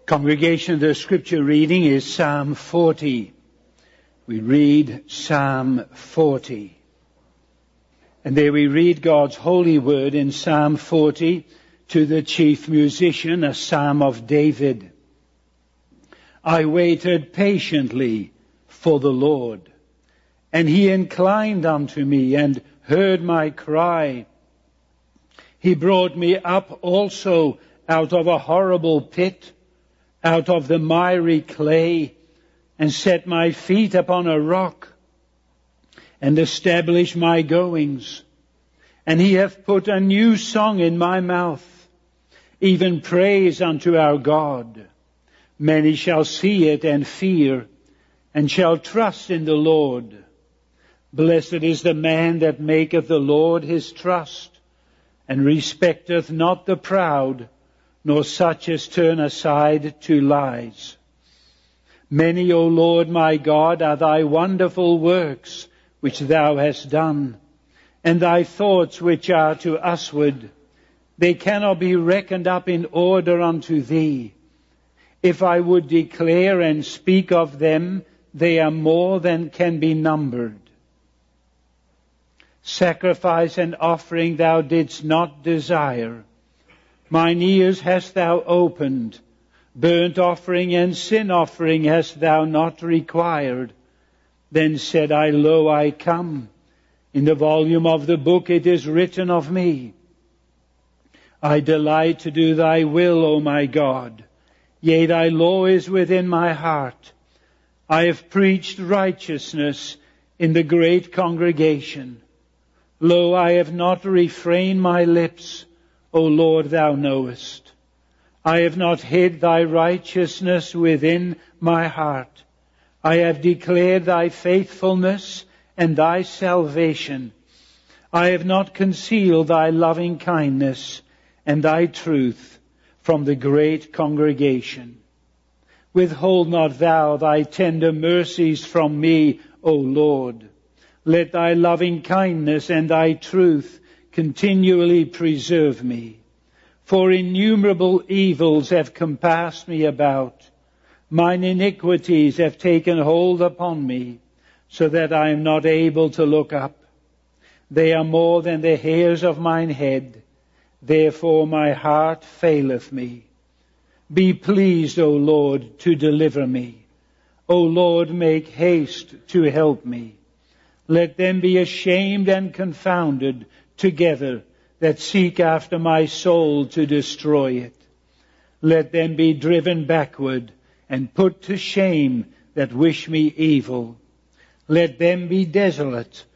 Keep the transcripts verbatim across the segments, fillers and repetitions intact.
Congregation, the scripture reading is Psalm forty. We read Psalm forty. And there we read God's holy word in Psalm forty to the chief musician, a psalm of David. I waited patiently for the Lord, and he inclined unto me and heard my cry. He brought me up also out of a horrible pit, out of the miry clay, and set my feet upon a rock, and established my goings. And he hath put a new song in my mouth, even praise unto our God. Many shall see it and fear, and shall trust in the Lord. Blessed is the man that maketh the Lord his trust, and respecteth not the proud, nor such as turn aside to lies. Many, O Lord my God, are thy wonderful works which thou hast done, and thy thoughts which are to usward. They cannot be reckoned up in order unto thee. If I would declare and speak of them, they are more than can be numbered. Sacrifice and offering thou didst not desire. Mine ears hast thou opened. Burnt offering and sin offering hast thou not required. Then said I, Lo, I come. In the volume of the book it is written of me. I delight to do thy will, O my God. Yea, thy law is within my heart. I have preached righteousness in the great congregation. Lo, I have not refrained my lips. O Lord, thou knowest. I have not hid thy righteousness within my heart. I have declared thy faithfulness and thy salvation. I have not concealed thy loving kindness and thy truth from the great congregation. Withhold not thou thy tender mercies from me, O Lord. Let thy loving kindness and thy truth continually preserve me. For innumerable evils have compassed me about. Mine iniquities have taken hold upon me, so that I am not able to look up. They are more than the hairs of mine head. Therefore my heart faileth me. Be pleased, O Lord, to deliver me. O Lord, make haste to help me. Let them be ashamed and confounded together that seek after my soul to destroy it. Let them be driven backward and put to shame that wish me evil. Let them be desolate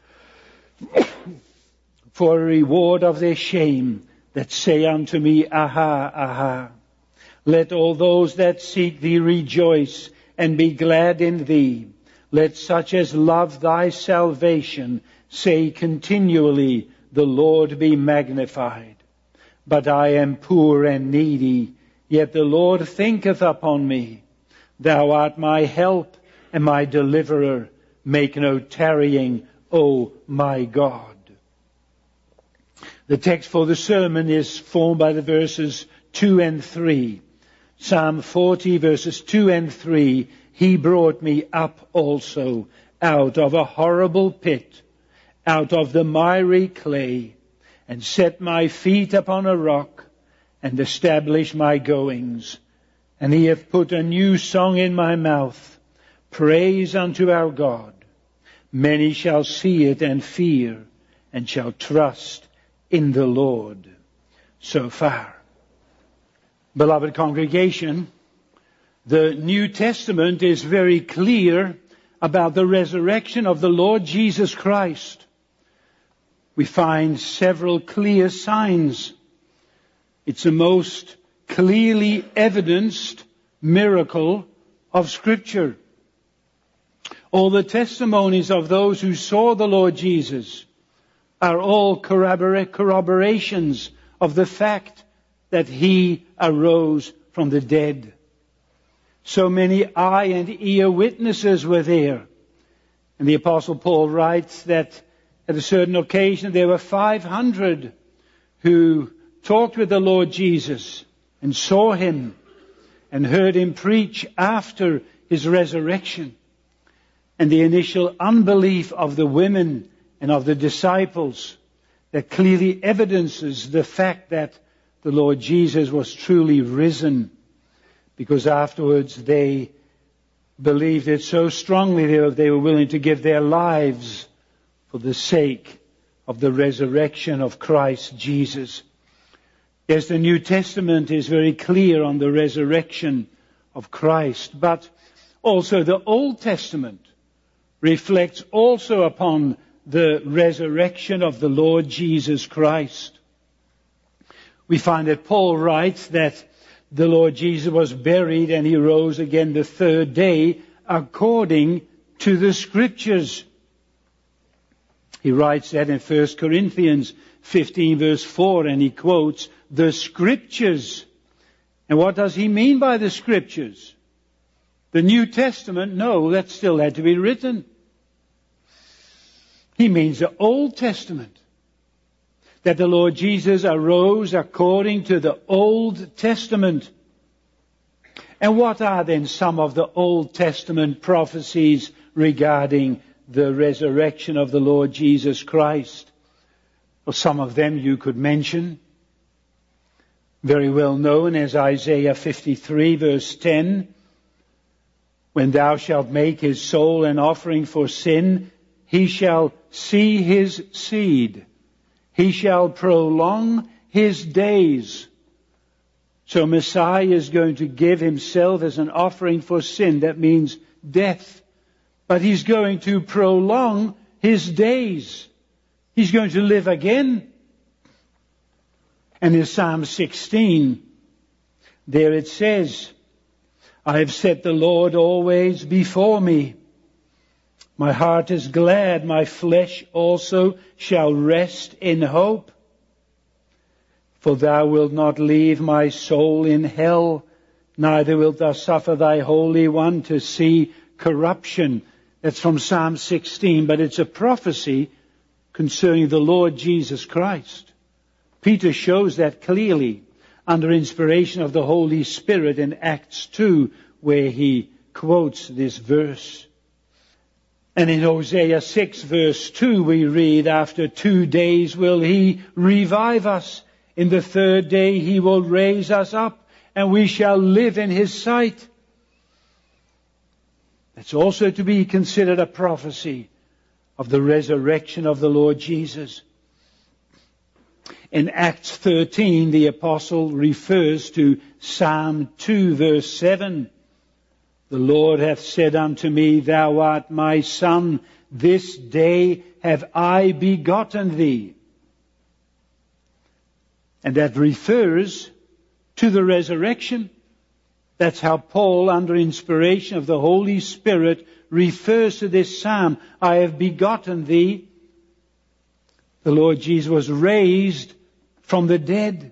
for a reward of their shame that say unto me, Aha, aha. Let all those that seek thee rejoice and be glad in thee. Let such as love thy salvation say continually, The Lord be magnified. But I am poor and needy, yet the Lord thinketh upon me. Thou art my help and my deliverer. Make no tarrying, O my God. The text for the sermon is formed by the verses two and three. Psalm forty, verses two and three. He brought me up also out of a horrible pit, out of the miry clay, and set my feet upon a rock, and established my goings. And he hath put a new song in my mouth, praise unto our God. Many shall see it and fear, and shall trust in the Lord. So far. Beloved congregation, the New Testament is very clear about the resurrection of the Lord Jesus Christ. We find several clear signs. It's the most clearly evidenced miracle of Scripture. All the testimonies of those who saw the Lord Jesus are all corrobora- corroborations of the fact that He arose from the dead. So many eye and ear witnesses were there. And the Apostle Paul writes that at a certain occasion there were five hundred who talked with the Lord Jesus and saw Him. and heard him preach after his resurrection. And the initial unbelief of the women and of the disciples that clearly evidences the fact that the Lord Jesus was truly risen, because afterwards they believed it so strongly they were, they were willing to give their lives for the sake of the resurrection of Christ Jesus. Yes, the New Testament is very clear on the resurrection of Christ, but also the Old Testament reflects also upon the resurrection of the Lord Jesus Christ. We find that Paul writes that the Lord Jesus was buried and he rose again the third day according to the Scriptures. He writes that in First Corinthians fifteen verse four, and he quotes the Scriptures. And what does he mean by the Scriptures? The New Testament? No, that still had to be written. He means the Old Testament. That the Lord Jesus arose according to the Old Testament. And what are then some of the Old Testament prophecies regarding the resurrection of the Lord Jesus Christ? Well, some of them you could mention. Very well known as Isaiah fifty-three verse ten. When thou shalt make his soul an offering for sin, he shall see his seed. He shall prolong his days. So Messiah is going to give himself as an offering for sin. That means death. But he's going to prolong his days. He's going to live again. And in Psalm sixteen, there it says, I have set the Lord always before me. My heart is glad, my flesh also shall rest in hope. For thou wilt not leave my soul in hell, neither wilt thou suffer thy Holy One to see corruption. That's from Psalm sixteen, but it's a prophecy concerning the Lord Jesus Christ. Peter shows that clearly under inspiration of the Holy Spirit in Acts two, where he quotes this verse. And in Hosea six verse two we read, after two days will he revive us. In the third day he will raise us up, and we shall live in his sight. That's also to be considered a prophecy of the resurrection of the Lord Jesus. In Acts thirteen, the apostle refers to Psalm two verse seven. The Lord hath said unto me, thou art my son, this day have I begotten thee. And that refers to the resurrection. That's how Paul, under inspiration of the Holy Spirit, refers to this psalm. I have begotten thee. The Lord Jesus was raised from the dead.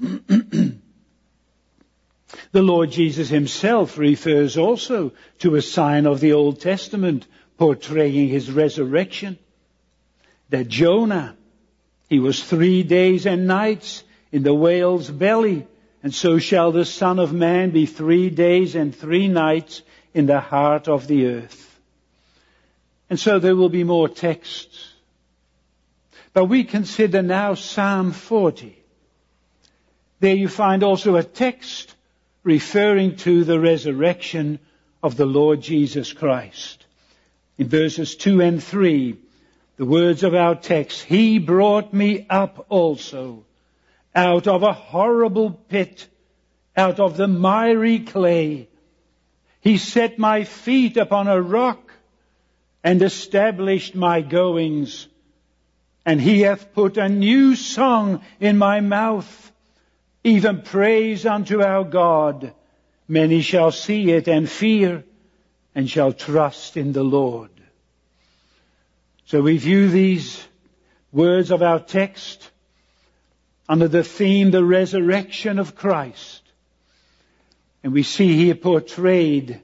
The Lord Jesus himself refers also to a sign of the Old Testament portraying his resurrection. That Jonah, he was three days and nights in the whale's belly, and so shall the Son of Man be three days and three nights in the heart of the earth. And so there will be more texts. But we consider now Psalm forty. There you find also a text referring to the resurrection of the Lord Jesus Christ. In verses two and three, the words of our text, He brought me up also out of a horrible pit, out of the miry clay. He set my feet upon a rock and established my goings. And He hath put a new song in my mouth, even praise unto our God. Many shall see it and fear, and shall trust in the Lord. So we view these words of our text under the theme, the resurrection of Christ. And we see here portrayed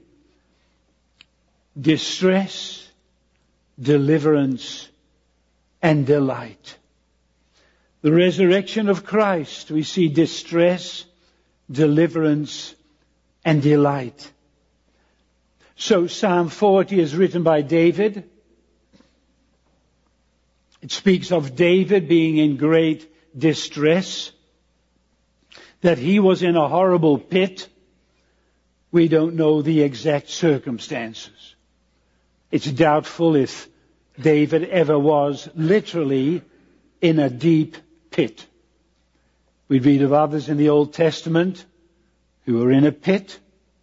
distress, deliverance, and delight. The resurrection of Christ, we see distress, deliverance, and delight. So Psalm forty is written by David. It speaks of David being in great distress, that he was in a horrible pit. We don't know the exact circumstances. It's doubtful if David ever was literally in a deep pit. We read of others in the Old Testament who were in a pit.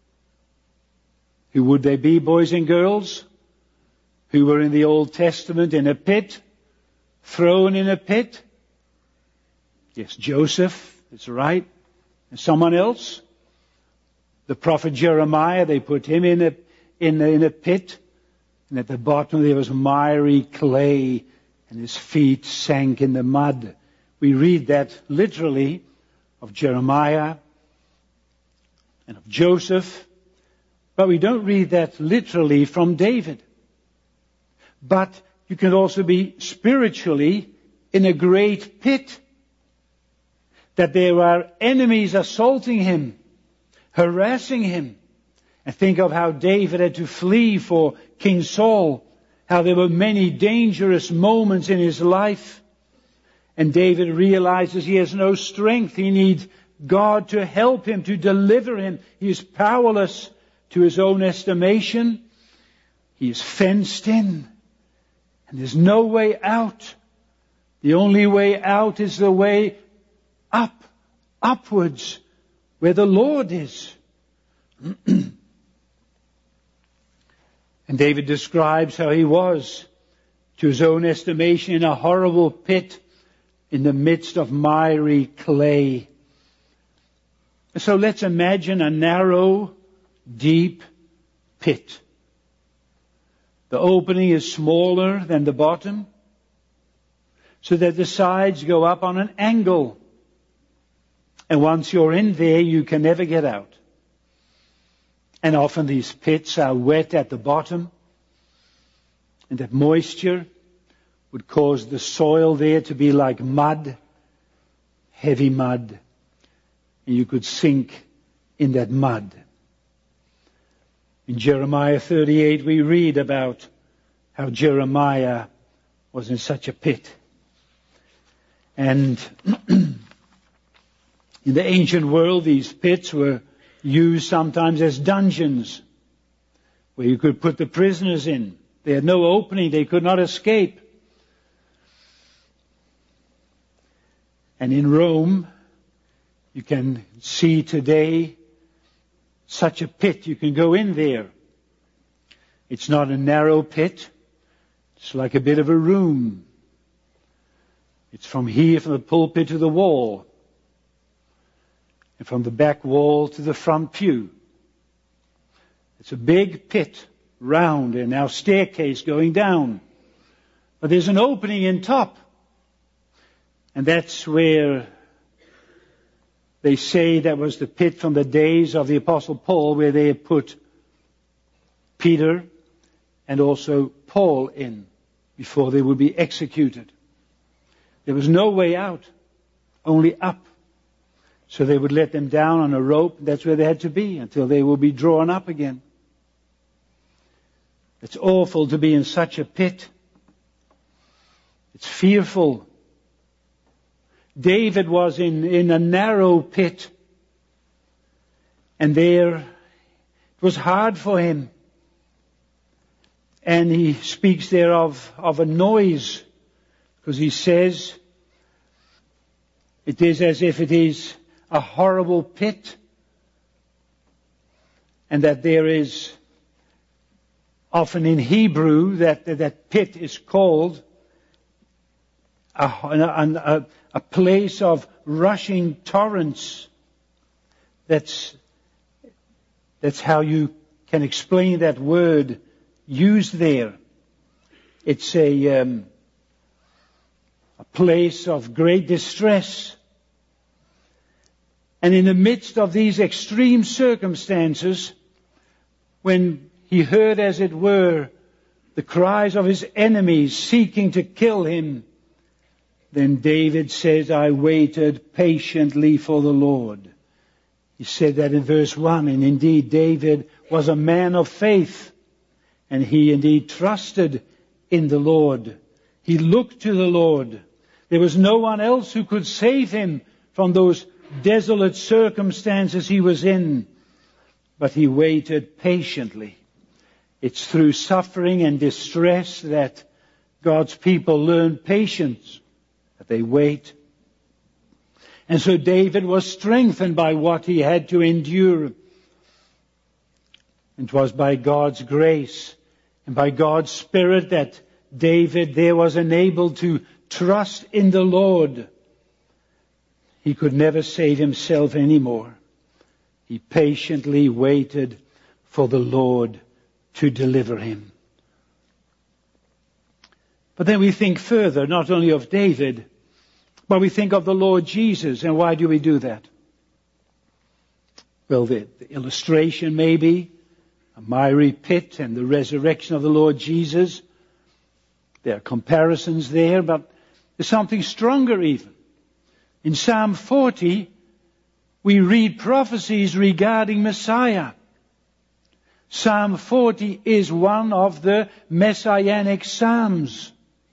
Who would they be, boys and girls? Who were in the Old Testament in a pit? Thrown in a pit? Yes, Joseph, that's right. And someone else? The prophet Jeremiah, they put him in a, in a, in a pit. And at the bottom there was miry clay, and his feet sank in the mud. We read that literally of Jeremiah and of Joseph, but we don't read that literally from David. But you can also be spiritually in a great pit, that there are enemies assaulting him, harassing him. And think of how David had to flee for King Saul, how there were many dangerous moments in his life. And David realizes he has no strength. He needs God to help him, to deliver him. He is powerless to his own estimation. He is fenced in. And there's no way out. The only way out is the way up, upwards, where the Lord is. And David describes how he was, to his own estimation, in a horrible pit in the midst of miry clay. So let's imagine a narrow, deep pit. The opening is smaller than the bottom, so that the sides go up on an angle. And once you're in there, you can never get out. And often these pits are wet at the bottom, and that moisture would cause the soil there to be like mud, heavy mud, and you could sink in that mud. In Jeremiah thirty-eight we read about how Jeremiah was in such a pit. And in the ancient world, these pits were used sometimes as dungeons, where you could put the prisoners in. They had no opening, they could not escape. And in Rome, you can see today such a pit. You can go in there. It's not a narrow pit. It's like a bit of a room. It's from here, from the pulpit to the wall. And from the back wall to the front pew. It's a big pit, round, and now staircase going down. But there's an opening in top. And that's where they say that was the pit from the days of the Apostle Paul, where they had put Peter and also Paul in before they would be executed. There was no way out, only up. So they would let them down on a rope. That's where they had to be until they will be drawn up again. It's awful to be in such a pit. It's fearful. David was in, in a narrow pit. And there, it was hard for him. And he speaks there of, of a noise. Because he says, it is as if it is a horrible pit, and that there is often in Hebrew that that pit is called a, a, a place of rushing torrents. That's that's how you can explain that word used there. It's a um, a place of great distress. And in the midst of these extreme circumstances, when he heard, as it were, the cries of his enemies seeking to kill him, then David says, I waited patiently for the Lord. He said that in verse one, and indeed David was a man of faith, and he indeed trusted in the Lord. He looked to the Lord. There was no one else who could save him from those desolate circumstances he was in, but he waited patiently. It's through suffering and distress that God's people learn patience, that they wait. And so David was strengthened by what he had to endure. It was by God's grace and by God's Spirit that David there was enabled to trust in the Lord. He could never save himself anymore. He patiently waited for the Lord to deliver him. But then we think further, not only of David, but we think of the Lord Jesus. And why do we do that? Well, the, the illustration maybe, a miry pit and the resurrection of the Lord Jesus. There are comparisons there, but there's something stronger even. In Psalm forty, we read prophecies regarding Messiah. Psalm forty is one of the messianic psalms.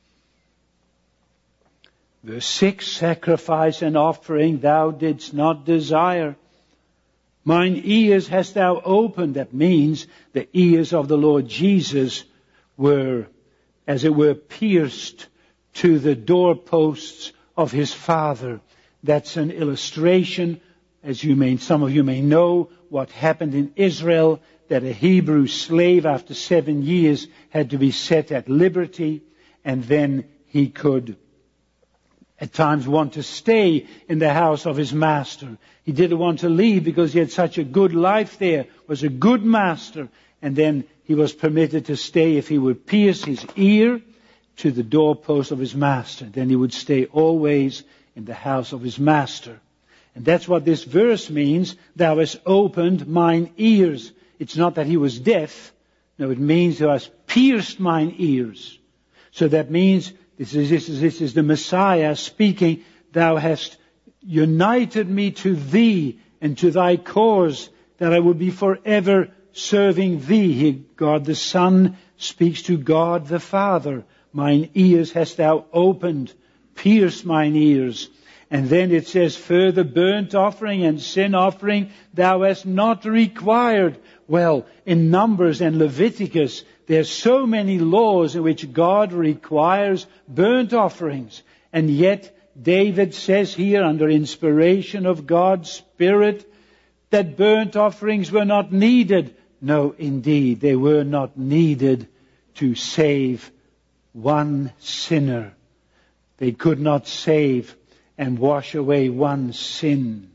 Verse six, sacrifice and offering thou didst not desire. Mine ears hast thou opened. That means the ears of the Lord Jesus were, as it were, pierced to the doorposts of his Father. That's an illustration, as you may, some of you may know, what happened in Israel, that a Hebrew slave after seven years had to be set at liberty, and then he could at times want to stay in the house of his master. He didn't want to leave because he had such a good life there, was a good master, and then he was permitted to stay if he would pierce his ear to the doorpost of his master. Then he would stay always in the house of his master. And that's what this verse means, thou hast opened mine ears. It's not that he was deaf. No, it means thou hast pierced mine ears. So that means This is, this, is, this is the Messiah speaking, thou hast united me to thee and to thy cause, that I would be forever serving thee. He, God the Son speaks to God the Father. Mine ears hast thou opened, pierced mine ears. And then it says further, burnt offering and sin offering thou hast not required. Well, in Numbers and Leviticus, there's so many laws in which God requires burnt offerings. And yet, David says here, under inspiration of God's Spirit, that burnt offerings were not needed. No, indeed, they were not needed to save one sinner. They could not save and wash away one sin.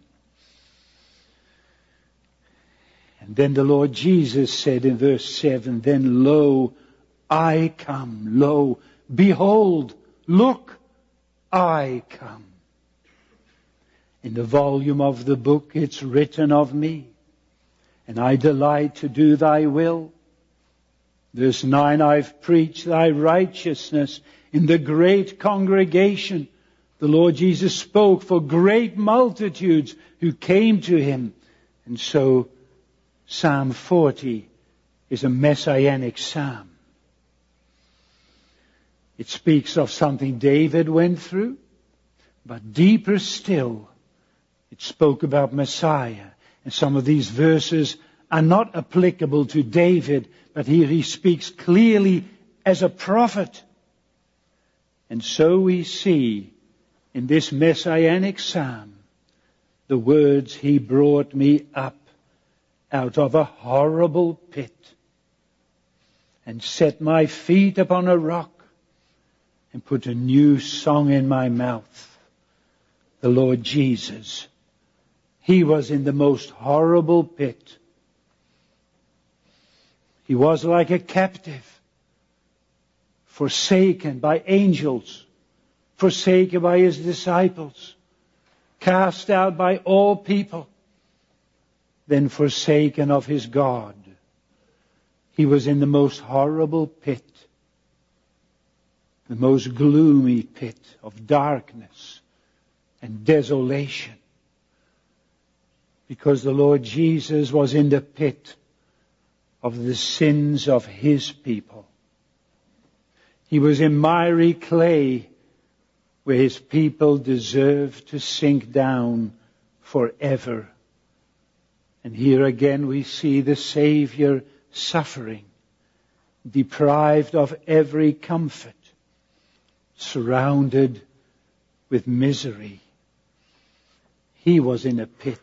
And then the Lord Jesus said in verse seven, then lo, I come. Lo, behold, look, I come. In the volume of the book it's written of me, and I delight to do thy will. Verse nine, I've preached thy righteousness in the great congregation. The Lord Jesus spoke for great multitudes who came to him. And so Psalm forty is a messianic psalm. It speaks of something David went through, but deeper still, it spoke about Messiah. And some of these verses are not applicable to David, but here he speaks clearly as a prophet. And so we see in this messianic psalm the words, he brought me up out of a horrible pit and set my feet upon a rock and put a new song in my mouth. The Lord Jesus, he was in the most horrible pit. He was like a captive, forsaken by angels, forsaken by his disciples, cast out by all people, then forsaken of his God. He was in the most horrible pit, the most gloomy pit of darkness and desolation. Because the Lord Jesus was in the pit of the sins of His people. He was in miry clay where His people deserve to sink down forever. And here again we see the Savior suffering, deprived of every comfort, surrounded with misery. He was in a pit.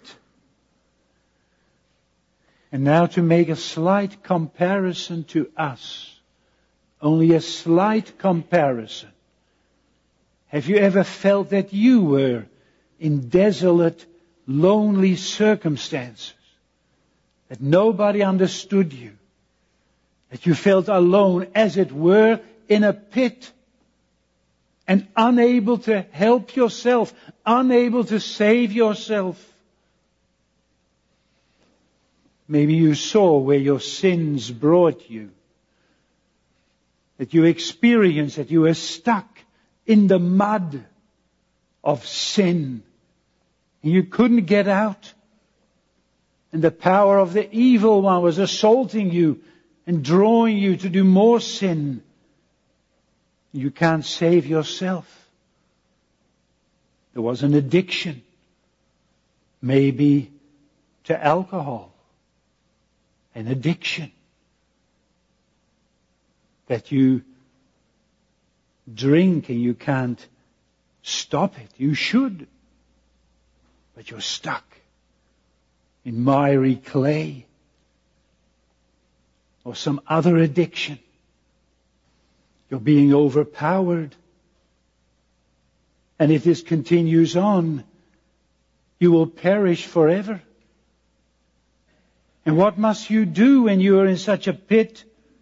And now to make a slight comparison to us, only a slight comparison. Have you ever felt that you were in desolate, lonely circumstances? That nobody understood you? That you felt alone, as it were, in a pit? And unable to help yourself, unable to save yourself? Maybe you saw where your sins brought you. That you experienced that you were stuck in the mud of sin. And you couldn't get out. And the power of the evil one was assaulting you and drawing you to do more sin. You can't save yourself. There was an addiction. Maybe to alcohol. An addiction. That you drink and you can't stop it. You should. But you're stuck in miry clay. Or some other addiction. You're being overpowered. And if this continues on, you will perish forever. And what must you do when you are in such a pit?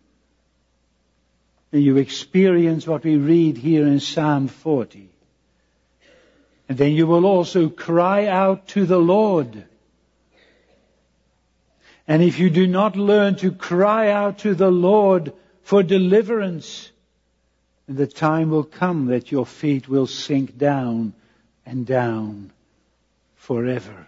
And you experience what we read here in Psalm forty. And then you will also cry out to the Lord. And if you do not learn to cry out to the Lord for deliverance, then the time will come that your feet will sink down and down forever.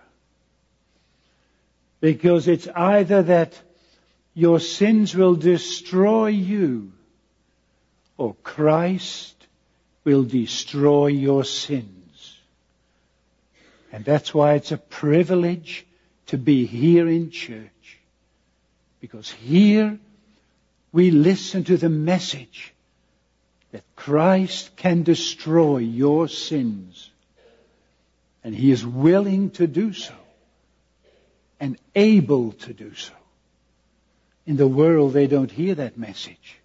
Because it's either that your sins will destroy you, or Christ will destroy your sins. And that's why it's a privilege to be here in church. Because here we listen to the message that Christ can destroy your sins. And He is willing to do so. And able to do so. In the world they don't hear that message.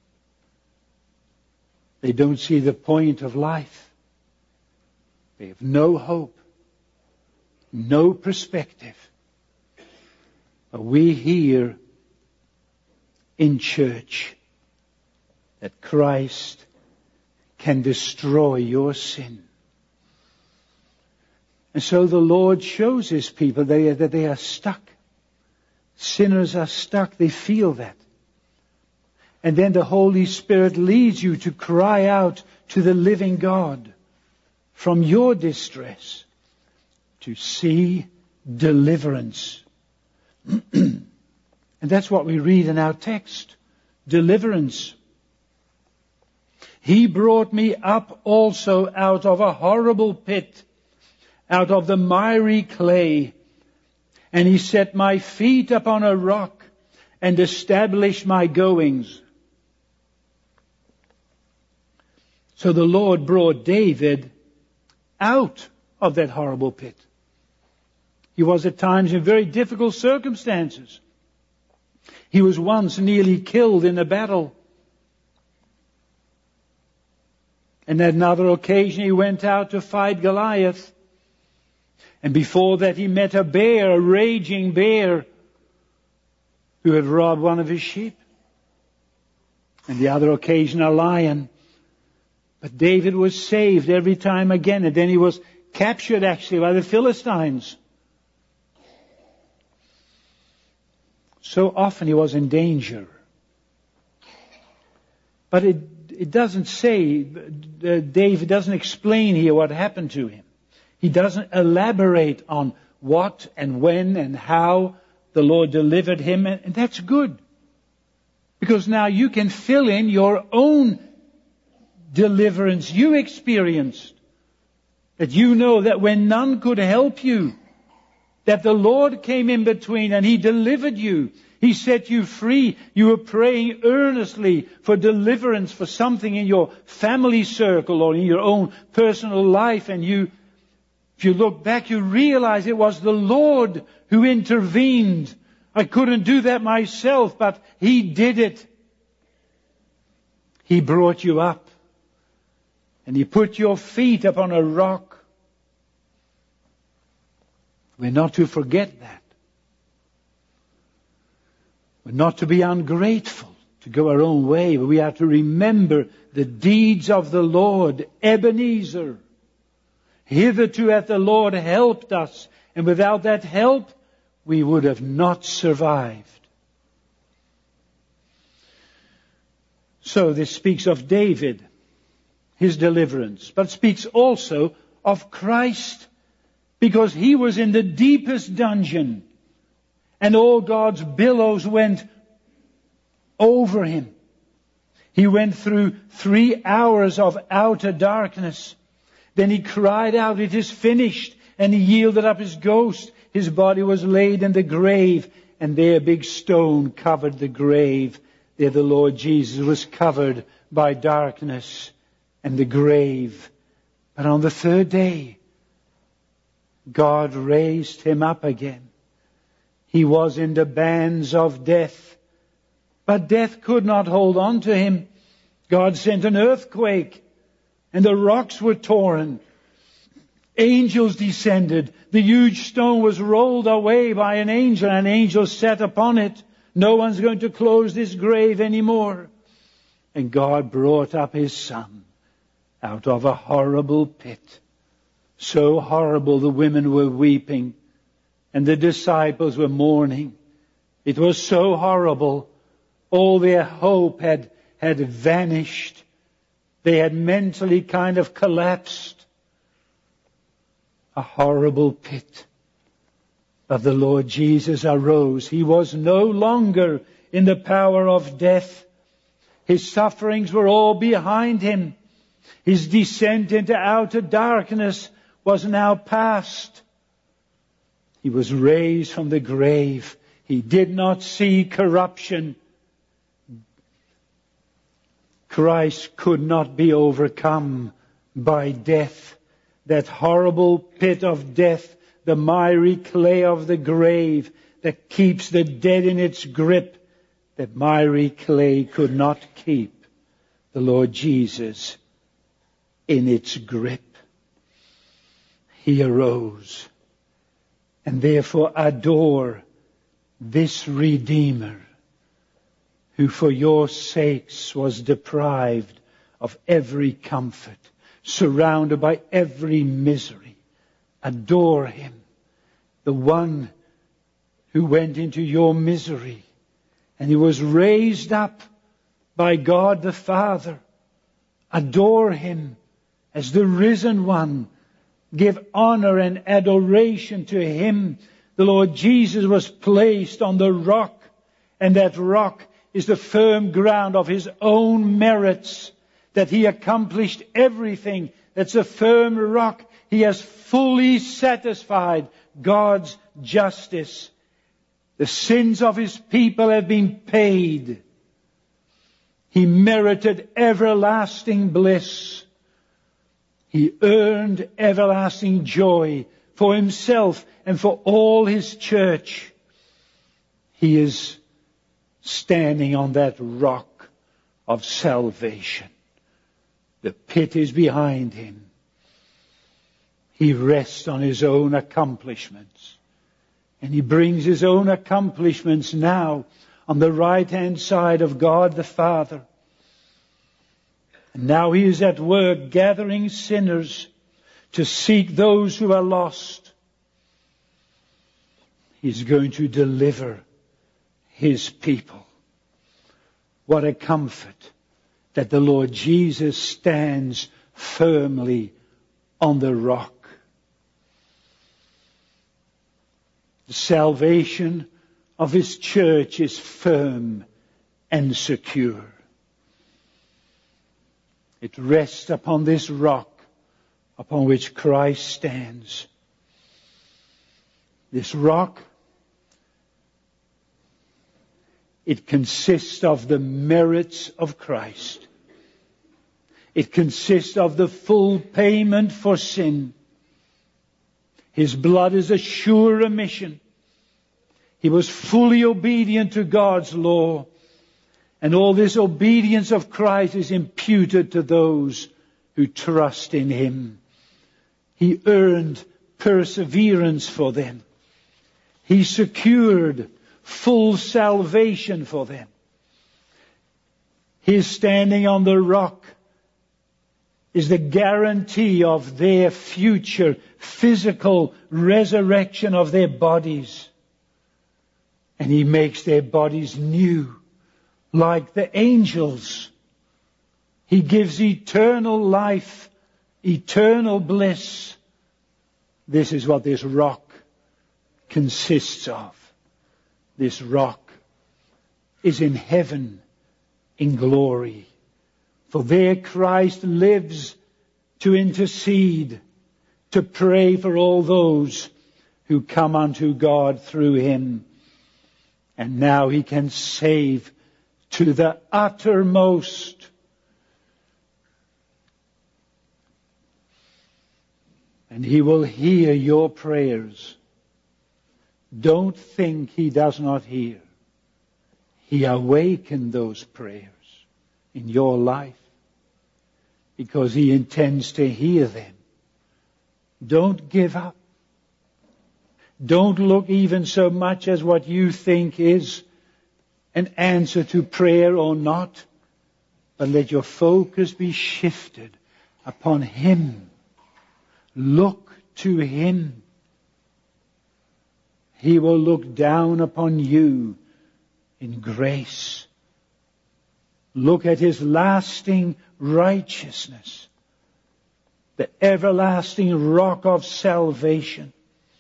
They don't see the point of life. They have no hope. No perspective. But we hear in church that Christ can destroy your sin. And so the Lord shows His people they, that they are stuck. Sinners are stuck. They feel that. And then the Holy Spirit leads you to cry out to the living God from your distress to see deliverance. And that's what we read in our text. Deliverance. He brought me up also out of a horrible pit, out of the miry clay. And He set my feet upon a rock and established my goings. So the Lord brought David out of that horrible pit. He was at times in very difficult circumstances. He was once nearly killed in a battle. And at another occasion he went out to fight Goliath. And before that he met a bear, a raging bear, who had robbed one of his sheep. And the other occasion a lion. But David was saved every time again. And then he was captured actually by the Philistines. So often he was in danger. But it, it doesn't say, uh, David doesn't explain here what happened to him. He doesn't elaborate on what and when and how the Lord delivered him, and that's good. Because now you can fill in your own deliverance you experienced. That you know that when none could help you, that the Lord came in between and He delivered you. He set you free. You were praying earnestly for deliverance for something in your family circle or in your own personal life. And you, if you look back, you realize it was the Lord who intervened. I couldn't do that myself, but He did it. He brought you up. And He put your feet upon a rock. We're not to forget that. We're not to be ungrateful, to go our own way, but we have to remember the deeds of the Lord. Ebenezer. Hitherto hath the Lord helped us, and without that help, we would have not survived. So this speaks of David, his deliverance, but speaks also of Christ, because He was in the deepest dungeon, and all God's billows went over Him. He went through three hours of outer darkness. Then He cried out, "It is finished," and He yielded up His ghost. His body was laid in the grave, and there a big stone covered the grave. There the Lord Jesus was covered by darkness and the grave. But on the third day, God raised Him up again. He was in the bands of death, but death could not hold on to Him. God sent an earthquake, and the rocks were torn. Angels descended. The huge stone was rolled away by an angel, and an angel sat upon it. No one's going to close this grave anymore. And God brought up His Son out of a horrible pit. So horrible the women were weeping and the disciples were mourning. It was so horrible. All their hope had, had vanished. They had mentally kind of collapsed. A horrible pit. But the Lord Jesus arose. He was no longer in the power of death. His sufferings were all behind Him. His descent into outer darkness was now past. He was raised from the grave. He did not see corruption. Christ could not be overcome by death. That horrible pit of death, the miry clay of the grave that keeps the dead in its grip, that miry clay could not keep the Lord Jesus in its grip. He arose, and therefore adore this Redeemer, who for your sakes was deprived of every comfort, surrounded by every misery. Adore Him, the one who went into your misery, and He was raised up by God the Father. Adore Him as the risen one. Give honor and adoration to Him. The Lord Jesus was placed on the rock, and that rock is the firm ground of His own merits, that He accomplished everything. That's a firm rock. He has fully satisfied God's justice. The sins of His people have been paid. He merited everlasting bliss. He earned everlasting joy for Himself and for all His church. He is standing on that rock of salvation. The pit is behind Him. He rests on His own accomplishments. And He brings His own accomplishments now on the right-hand side of God the Father. And now He is at work gathering sinners to seek those who are lost. He's going to deliver His people. What a comfort that the Lord Jesus stands firmly on the rock. The salvation of His church is firm and secure. It rests upon this rock upon which Christ stands. This rock, it consists of the merits of Christ. It consists of the full payment for sin. His blood is a sure remission. He was fully obedient to God's law. And all this obedience of Christ is imputed to those who trust in Him. He earned perseverance for them. He secured full salvation for them. His standing on the rock is the guarantee of their future physical resurrection of their bodies. And He makes their bodies new, like the angels. He gives eternal life, eternal bliss. This is what this rock consists of. This rock is in heaven in glory. For there Christ lives to intercede, to pray for all those who come unto God through Him. And now He can save to the uttermost. And He will hear your prayers. Don't think He does not hear. He awakened those prayers in your life because He intends to hear them. Don't give up. Don't look even so much as what you think is an answer to prayer or not, but let your focus be shifted upon Him. Look to Him. He will look down upon you in grace. Look at His lasting righteousness, the everlasting rock of salvation.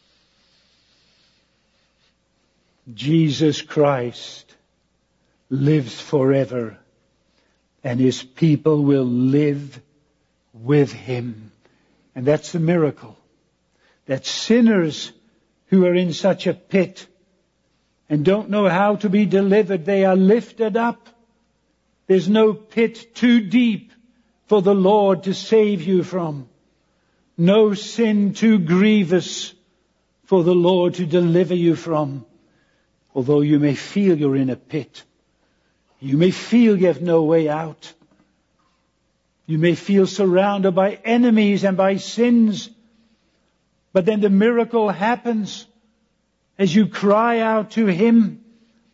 Jesus Christ lives forever, and His people will live with Him. And that's the miracle. That sinners who are in such a pit and don't know how to be delivered, they are lifted up. There's no pit too deep for the Lord to save you from. No sin too grievous for the Lord to deliver you from. Although you may feel you're in a pit. You may feel you have no way out. You may feel surrounded by enemies and by sins. But then the miracle happens as you cry out to Him.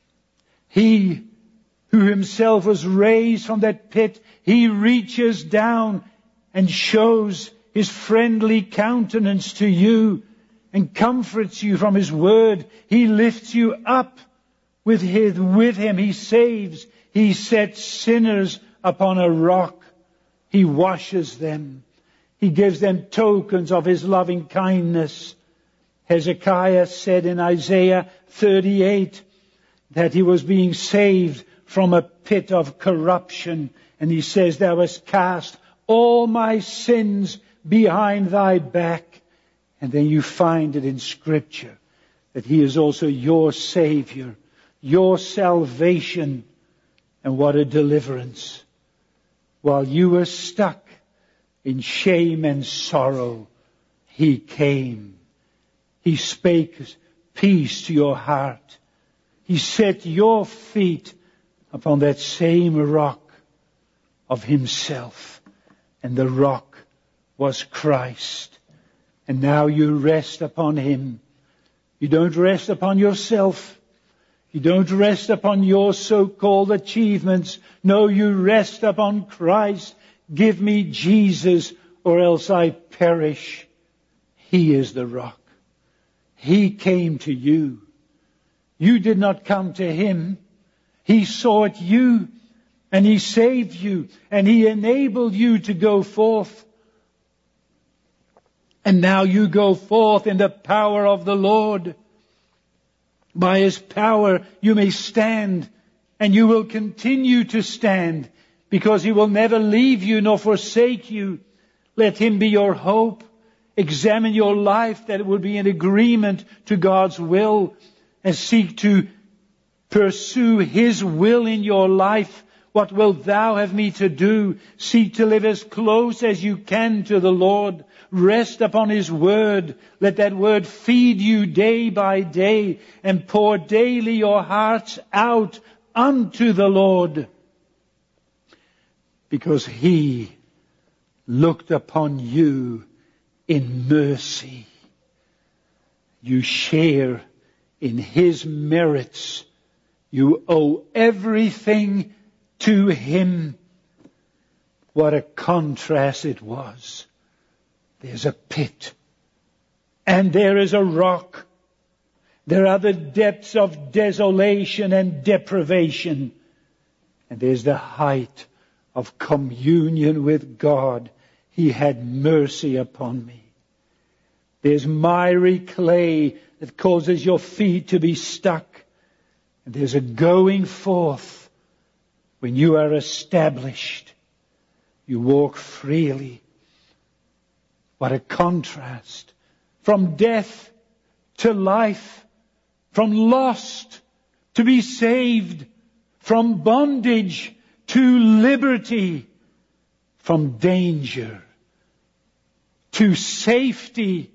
He who Himself was raised from that pit, He reaches down and shows His friendly countenance to you and comforts you from His word. He lifts you up with His, with Him. He saves. He sets sinners upon a rock. He washes them. He gives them tokens of His loving kindness. Hezekiah said in Isaiah thirty-eight that he was being saved from a pit of corruption. And he says, Thou hast cast all my sins behind Thy back. And then you find it in Scripture that He is also your Savior, your salvation. And what a deliverance. While you were stuck in shame and sorrow, He came. He spake peace to your heart. He set your feet upon that same rock of Himself. And the rock was Christ. And now you rest upon Him. You don't rest upon yourself. You don't rest upon your so-called achievements. No, you rest upon Christ. Give me Jesus, or else I perish. He is the rock. He came to you. You did not come to Him. He sought you, and He saved you, and He enabled you to go forth. And now you go forth in the power of the Lord. By His power you may stand, and you will continue to stand, because He will never leave you nor forsake you. Let Him be your hope. Examine your life that it will be in agreement to God's will, and seek to pursue His will in your life. What wilt thou have me to do? Seek to live as close as you can to the Lord. Rest upon His Word. Let that Word feed you day by day, and pour daily your hearts out unto the Lord. Because He looked upon you in mercy. You share in His merits. You owe everything to Him. What a contrast it was. There's a pit, and there is a rock. There are the depths of desolation and deprivation, and there's the height of communion with God. He had mercy upon me. There's miry clay that causes your feet to be stuck, and there's a going forth when you are established. You walk freely. What a contrast. From death to life. From lost to be saved. From bondage to liberty. From danger to safety.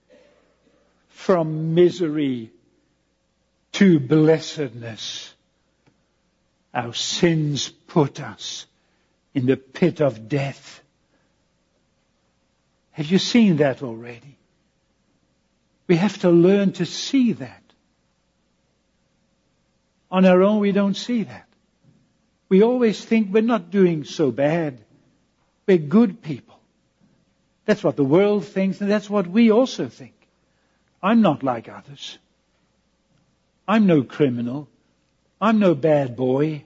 From misery to blessedness. Our sins put us in the pit of death. Have you seen that already? We have to learn to see that. On our own, we don't see that. We always think we're not doing so bad. We're good people. That's what the world thinks, and that's what we also think. I'm not like others. I'm no criminal. I'm no bad boy.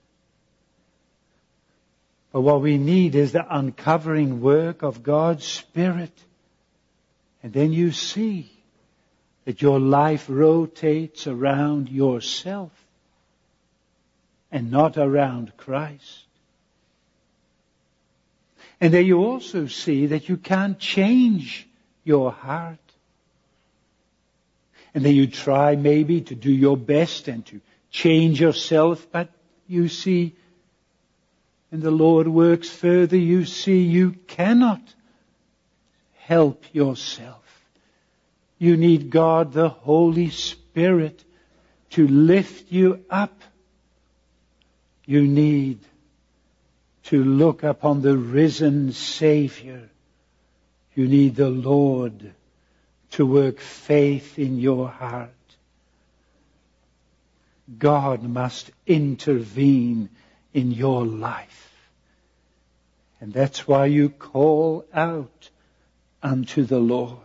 But what we need is the uncovering work of God's Spirit. And then you see that your life rotates around yourself and not around Christ. And then you also see that you can't change your heart. And then you try maybe to do your best and to change yourself, but you see, and the Lord works further, you see you cannot help yourself. You need God, the Holy Spirit, to lift you up. You need to look upon the risen Savior. You need the Lord to work faith in your heart. God must intervene in your life. And that's why you call out unto the Lord.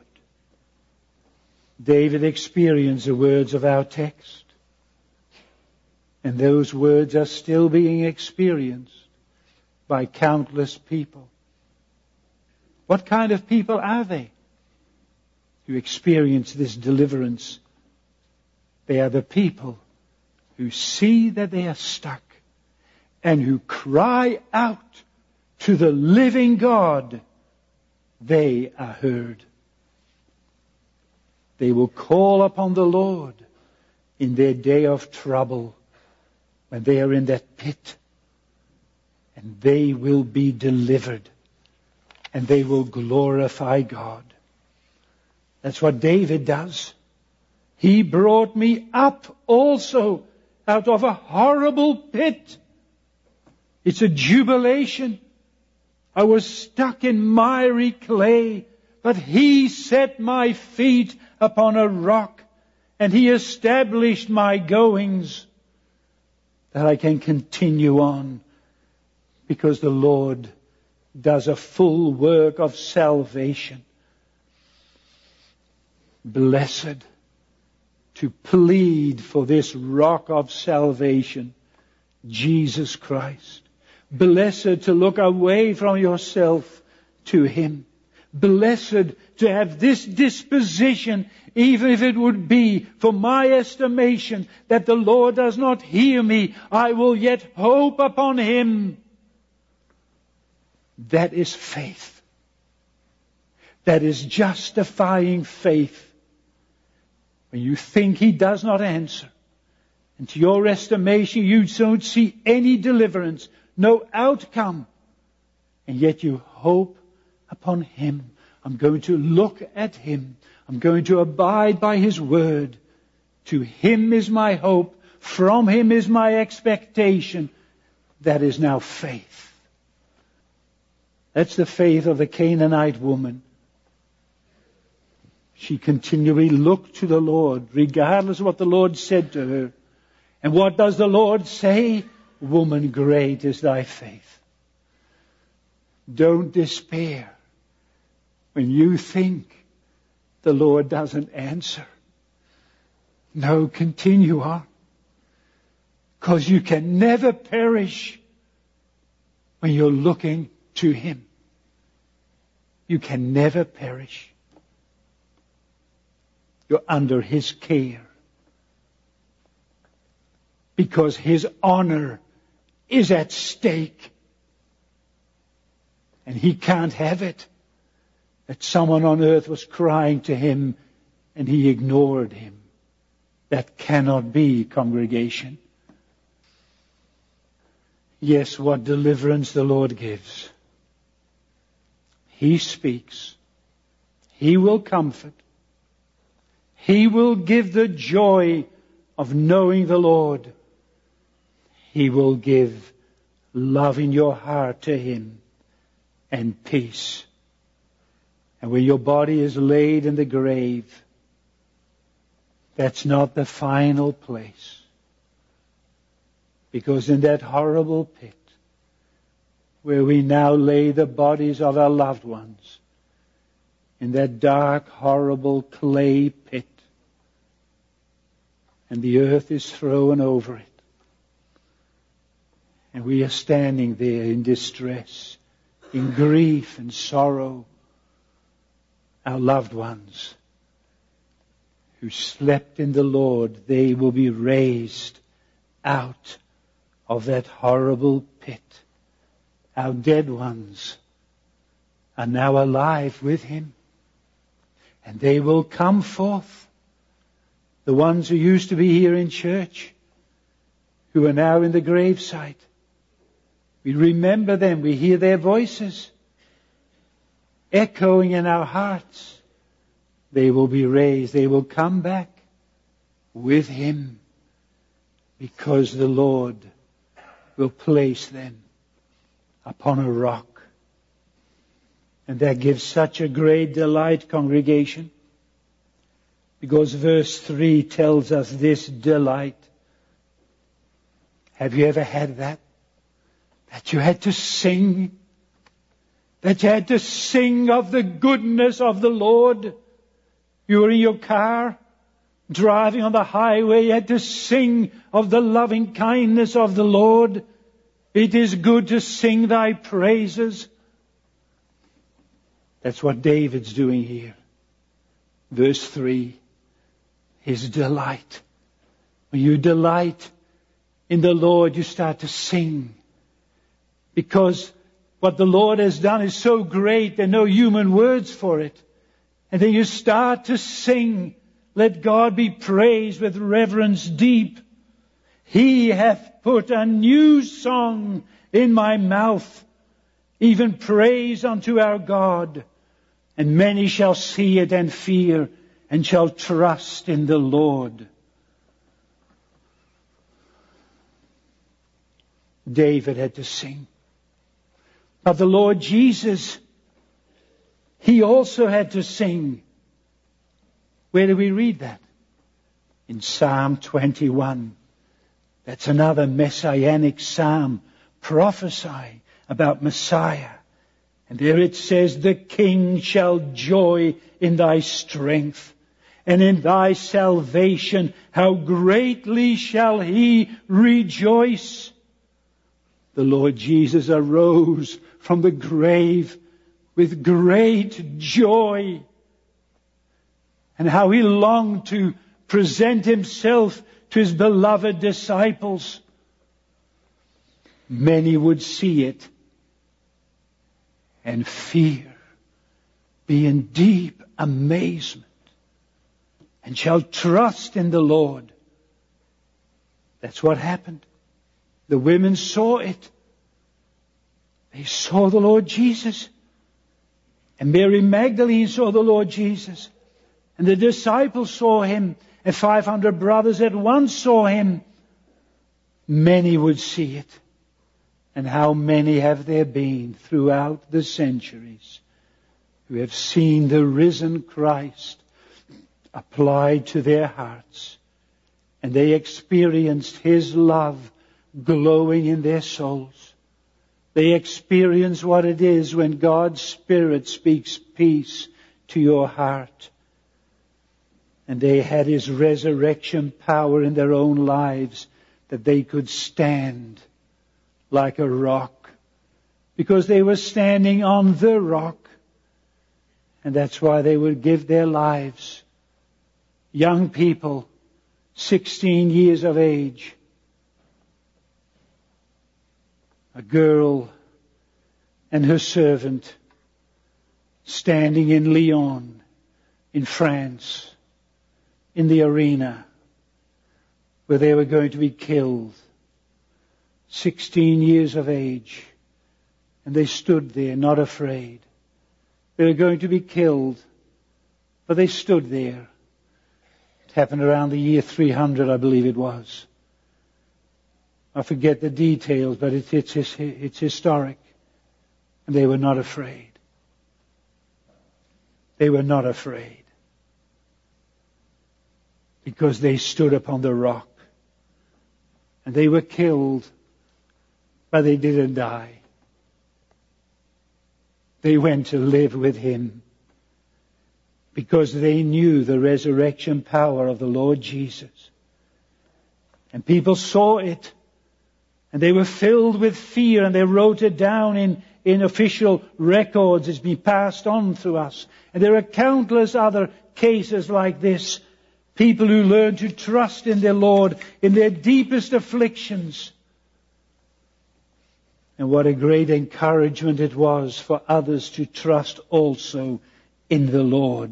David experienced the words of our text. And those words are still being experienced by countless people. What kind of people are they who experience this deliverance? They are the people who see that they are stuck and who cry out to the living God. They are heard. They will call upon the Lord in their day of trouble when they are in that pit, and they will be delivered, and they will glorify God. That's what David does. He brought me up also out of a horrible pit. It's a jubilation. I was stuck in miry clay, but He set my feet upon a rock, and He established my goings, that I can continue on, because the Lord does a full work of salvation. Blessed to plead for this rock of salvation, Jesus Christ. Blessed to look away from yourself to Him. Blessed to have this disposition, even if it would be, for my estimation, that the Lord does not hear me, I will yet hope upon Him. That is faith. That is justifying faith. When you think He does not answer, and to your estimation you don't see any deliverance, no outcome, and yet you hope upon Him. I'm going to look at Him. I'm going to abide by His word. To Him is my hope. From Him is my expectation. That is now faith. That's the faith of the Canaanite woman. She continually looked to the Lord, regardless of what the Lord said to her. And what does the Lord say? Woman, great is thy faith. Don't despair when you think the Lord doesn't answer. No, continue on. Because you can never perish when you're looking to Him. You can never perish. You're under His care. Because His honor is at stake. And He can't have it that someone on earth was crying to Him and He ignored him. That cannot be, congregation. Yes, what deliverance the Lord gives. He speaks. He will comfort. He will give the joy of knowing the Lord. He will give love in your heart to Him and peace. And when your body is laid in the grave, that's not the final place. Because in that horrible pit, where we now lay the bodies of our loved ones, in that dark, horrible clay pit, and the earth is thrown over it, and we are standing there in distress, in grief and sorrow, our loved ones who slept in the Lord, they will be raised out of that horrible pit. Our dead ones are now alive with Him, and they will come forth. The ones who used to be here in church, who are now in the gravesite, we remember them, we hear their voices echoing in our hearts. They will be raised, they will come back with Him, because the Lord will place them upon a rock. And that gives such a great delight, congregation, because verse three tells us this delight. Have you ever had that? That you had to sing? That you had to sing of the goodness of the Lord? You were in your car, driving on the highway, you had to sing of the loving kindness of the Lord. It is good to sing Thy praises. That's what David's doing here. Verse three, his delight. When you delight in the Lord, you start to sing. Because what the Lord has done is so great, there are no human words for it. And then you start to sing, let God be praised with reverence deep. He hath put a new song in my mouth, even praise unto our God. And many shall see it and fear, and shall trust in the Lord. David had to sing. But the Lord Jesus, He also had to sing. Where do we read that? In Psalm twenty-one. That's another messianic psalm prophesying about Messiah. And there it says, the King shall joy in thy strength, and in thy salvation how greatly shall he rejoice. The Lord Jesus arose from the grave with great joy, and how he longed to present himself to his beloved disciples. Many would see it and fear, be in deep amazement, and shall trust in the Lord. That's what happened. The women saw it. They saw the Lord Jesus. And Mary Magdalene saw the Lord Jesus. And the disciples saw him. And five hundred brothers at once saw him. Many would see it. And how many have there been throughout the centuries who have seen the risen Christ applied to their hearts. And they experienced his love glowing in their souls. They experience what it is when God's Spirit speaks peace to your heart. And they had his resurrection power in their own lives, that they could stand like a rock, because they were standing on the rock. And that's why they would give their lives. Young people, sixteen years of age, a girl and her servant standing in Lyon, in France, in the arena where they were going to be killed. Sixteen years of age, and they stood there not afraid. They were going to be killed, but they stood there. It happened around the year three hundred, I believe it was. I forget the details, but it, it's, it's historic. And they were not afraid. They were not afraid. Because they stood upon the rock. And they were killed, but they didn't die. They went to live with him. Because they knew the resurrection power of the Lord Jesus. And people saw it. And they were filled with fear, and they wrote it down in, in official records. It's been passed on through us. And there are countless other cases like this. People who learn to trust in their Lord in their deepest afflictions. And what a great encouragement it was for others to trust also in the Lord.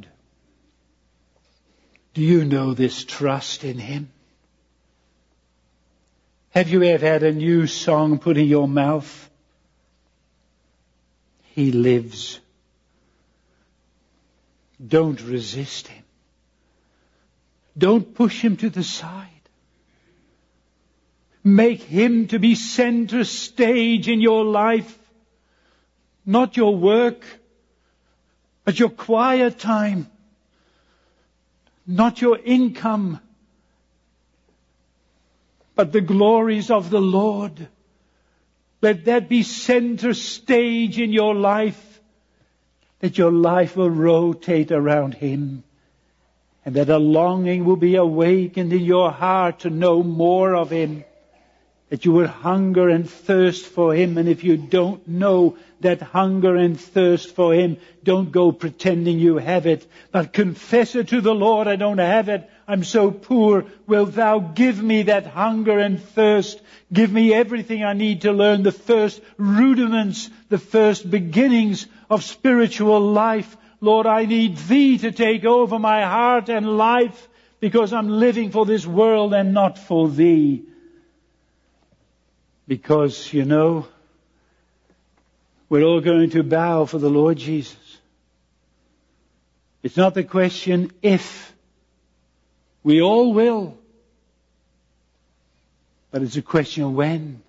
Do you know this trust in him? Have you ever had a new song put in your mouth? He lives. Don't resist him. Don't push him to the side. Make him to be center stage in your life. Not your work, but your quiet time. Not your income, but the glories of the Lord. Let that be center stage in your life, that your life will rotate around him, and that a longing will be awakened in your heart to know more of him, that you will hunger and thirst for him. And if you don't know that hunger and thirst for him, don't go pretending you have it, but confess it to the Lord. I don't have it. I'm so poor. Wilt thou give me that hunger and thirst? Give me everything I need to learn the first rudiments, the first beginnings of spiritual life. Lord, I need thee to take over my heart and life, because I'm living for this world and not for thee. Because, you know, we're all going to bow for the Lord Jesus. It's not the question if. We all will. But it's a question of when.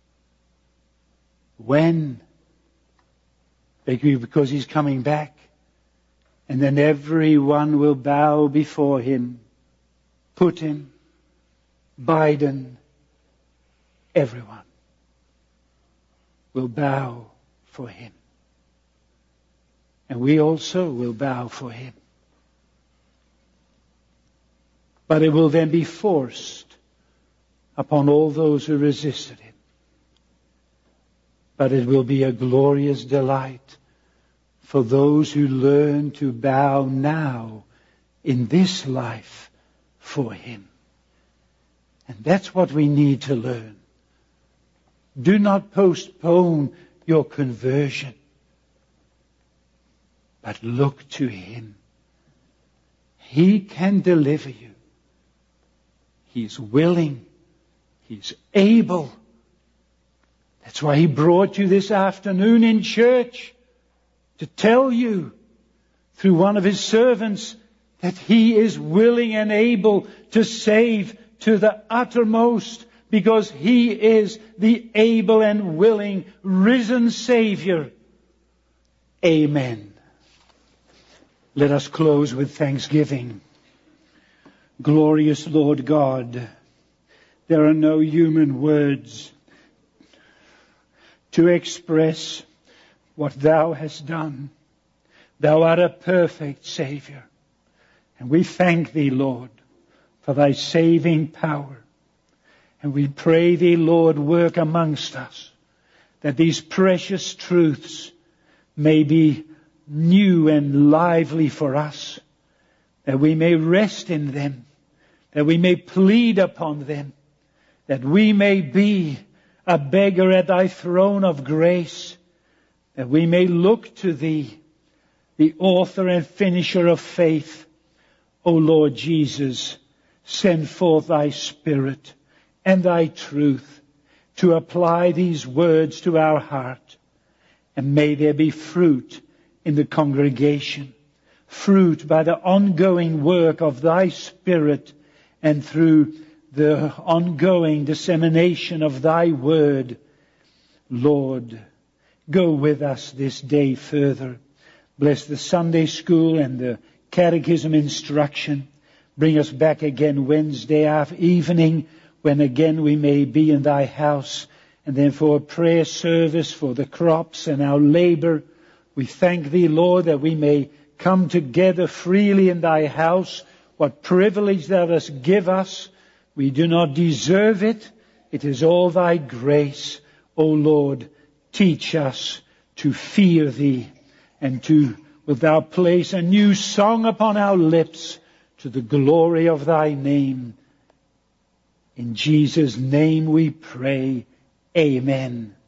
When? Because he's coming back. And then everyone will bow before him. Putin, Biden, everyone will bow for him. And we also will bow for him. But it will then be forced upon all those who resisted him. But it will be a glorious delight for those who learn to bow now in this life for Him. And that's what we need to learn. Do not postpone your conversion, but look to Him. He can deliver you. He's willing. He's able. That's why He brought you this afternoon in church, to tell you through one of His servants that He is willing and able to save to the uttermost, because He is the able and willing risen Savior. Amen. Let us close with thanksgiving. Glorious Lord God, there are no human words to express what Thou hast done. Thou art a perfect Savior. And we thank Thee, Lord, for Thy saving power. And we pray Thee, Lord, work amongst us, that these precious truths may be new and lively for us, that we may rest in them, that we may plead upon them, that we may be a beggar at Thy throne of grace, that we may look to Thee, the author and finisher of faith. O Lord Jesus, send forth Thy Spirit and Thy truth to apply these words to our heart. And may there be fruit in the congregation, fruit by the ongoing work of Thy Spirit and through the ongoing dissemination of Thy Word. Lord, go with us this day further. Bless the Sunday school and the catechism instruction. Bring us back again Wednesday evening, when again we may be in Thy house. And then for a prayer service for the crops and our labor. We thank Thee, Lord, that we may come together freely in Thy house. What privilege Thou dost give us. We do not deserve it. It is all Thy grace. O Lord, teach us to fear Thee, and to, wilt Thou place a new song upon our lips to the glory of Thy name. In Jesus' name we pray. Amen.